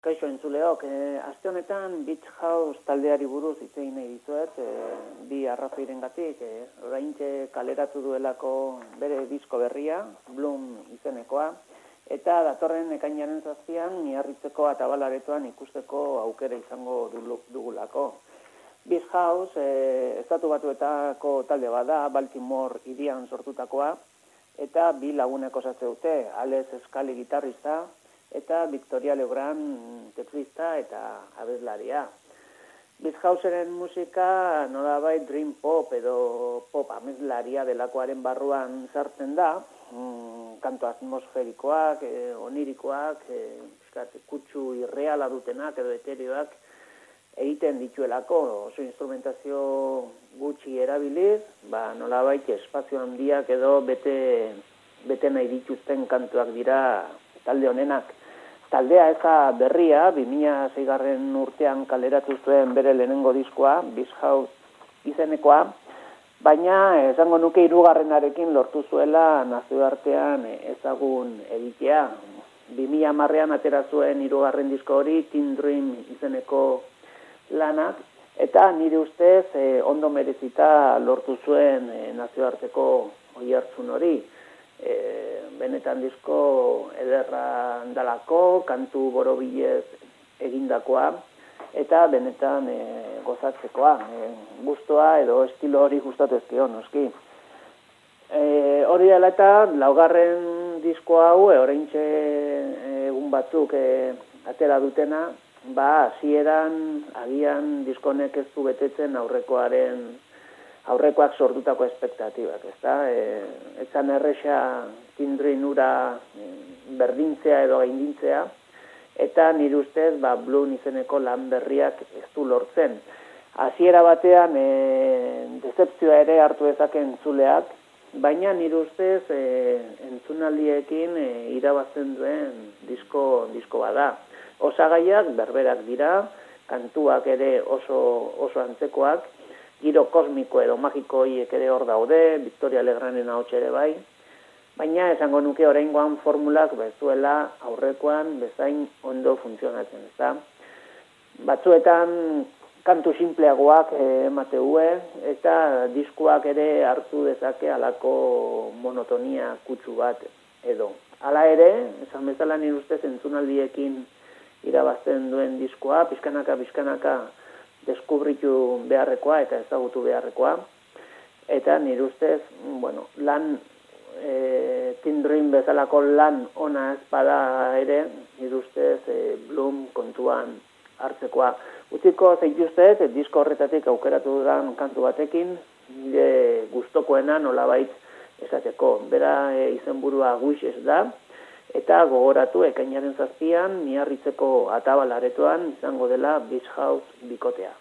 Kaixo entzuleok, aste honetan Beach House taldeari buruz hitz egin nahi dizuet, bi arrazoirengatik, oraintxe kaleratu duelako bere disko berria, Bloom izenekoa, eta datorren ekainaren 7an Miarritzeko Atabalaretoan ikusteko aukera izango dugulako. Beach House estatu batuetako talde bada, Baltimore hirian sortutakoa, eta bi lagunek osatzen dute, Alex Scally gitarrista, eta Victoria Legrand teclista eta abeslaria. Beach Houseren musika nolabait dream pop edo pop abeslaria delakoaren barruan sartzen da, kanto atmosferikoak, onirikoak, kutsu irreala dutenak edo eterioak egiten dituelako, oso instrumentazio gutxi erabiliz, nolabait espazio handiak edo bete nahi dituzten kantuak dira talde honenak. Taldea eza berria, 2006 urtean kaleratu zuen bere lehenengo diskoa, Beach House izenekoa, baina esango nuke 3. lortu zuela nazioartean ezagun egitea. 2010an atera zuen 3. disko hori, Teen Dream izeneko lanak, eta nire ustez ondo merezita lortu zuen nazioarteko oihartzun hori. Benetan disko ederra dalako, kantu borobilez egindakoa, eta benetan gozatzekoa, gustoa edo estilo hori gustatu ezkio, noski. Hori dela eta 4. disko hau, oraintxe egun batzuk atera dutena, hasieran agian diskonek ez du betetzen aurrekoak sortutako espektatibak, ezta? Etzan erresa tindrin ura berdintzea edo gaindintzea, eta nire ustez Bloom izeneko lan berriak ez du lortzen. Hasiera batean decepzioa ere hartu dezaken entzuleak, baina nire ustez entzunaldiekin irabazten duen disko bada. Osagaiak berberak dira, kantuak ere oso antzekoak, giro kosmiko edo magiko horiek ere hor daude, Victoria Legranden ahots ere bai, baina esango nuke oraingoan formulak bezuela aurrekoan bezain ondo funtzionatzen, ezta? Batzuetan kantu simpleagoak emateue, eta diskoak ere hartu dezake halako monotonia kutsu bat edo. Hala ere, esan bezala nire ustez entzunaldiekin irabazten duen diskoa, pixkanaka deskubritu beharrekoa eta ezagutu beharrekoa. Eta nire ustez, lan Teen Dream bezalako lan ona ezpada ere, nire ustez Bloom kontuan hartzekoa. Utziko zaituztet, disko horretatik aukeratu dudan kantu batekin, nire gustokoena nolabait esateko. Bera izenburua Wishes da, eta gogoratu ekainaren 7an Miarritzeko Atabalaretoan izango dela Beach House bikotea.